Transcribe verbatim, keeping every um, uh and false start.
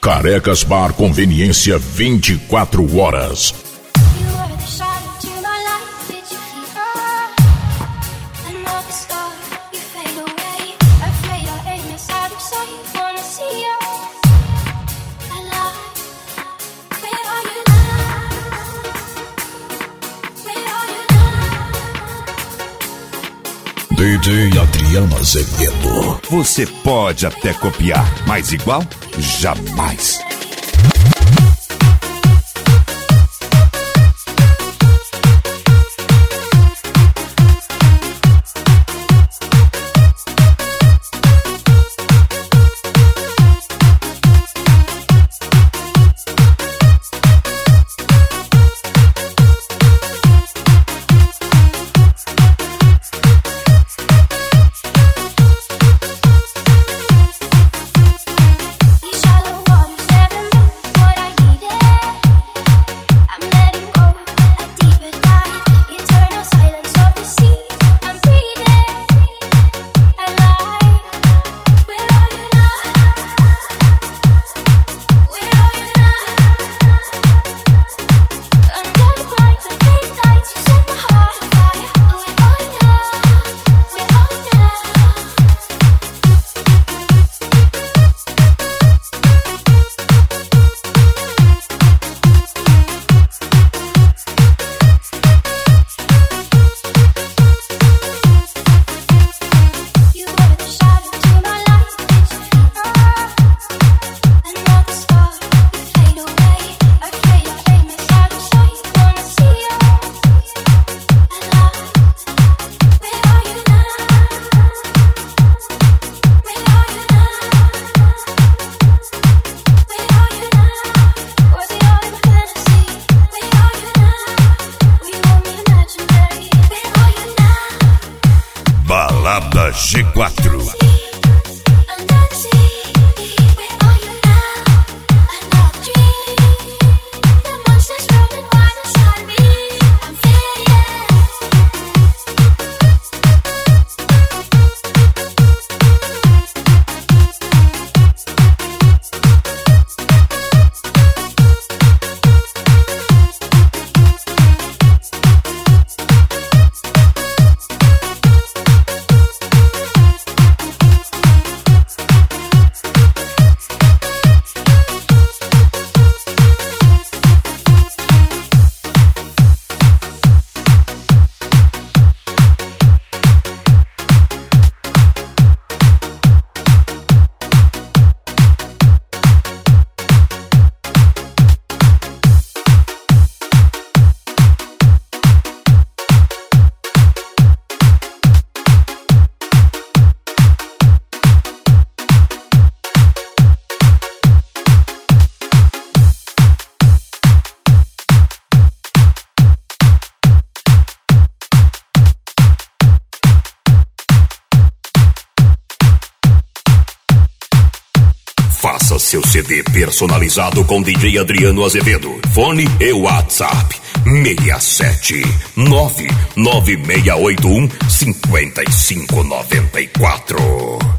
Carecas Bar Conveniência vinte e quatro horas. D J Adriano Azevedo. Você pode até copiar, mas igual, jamais. G quatro. Faça seu C D personalizado com D J Adriano Azevedo. Fone e WhatsApp seis sete nove nove seis oito um cinco cinco nove quatro.